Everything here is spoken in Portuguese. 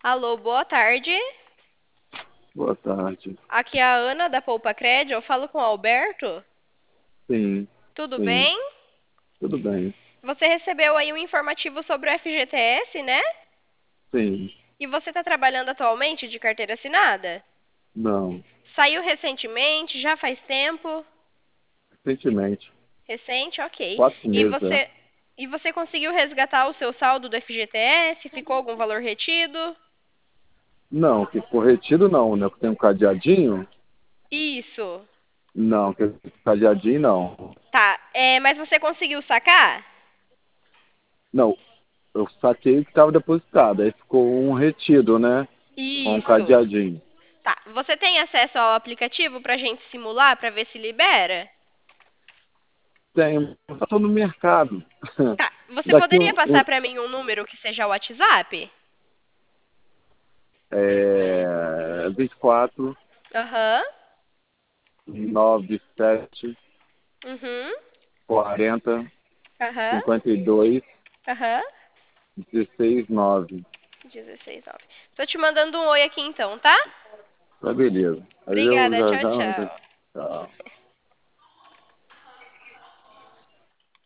Alô, boa tarde. Boa tarde. Aqui é a Ana da Poupa Cred. Eu falo com o Alberto. Sim, Tudo sim, bem? tudo bem. Você recebeu aí um informativo sobre o FGTS, né? Sim, E você está trabalhando atualmente de carteira assinada? não. Saiu recentemente? Já faz tempo? Recentemente, Recente? Ok. 4 meses, é. E você conseguiu resgatar o seu saldo do FGTS? Ficou algum valor retido? Não, que corretido não, né? Que tem um cadeadinho? Isso. Não, que cadeadinho não. Tá. Mas você conseguiu sacar? Não, eu saquei o que estava depositado, aí ficou um retido, né? Com um Isso. cadeadinho. Tá. Você tem acesso ao aplicativo pra gente simular pra ver se libera? Tem, eu estou no mercado. Tá. Você Daqui poderia passar pra mim um número que seja o WhatsApp? 24, Aham. 97, Uhum. 40, Aham. 52, Aham. 16, 9. 16,9. Tô te mandando um oi aqui então, tá? Tá beleza. Aí eu Obrigada. já Tchau, já. tchau. Tchau.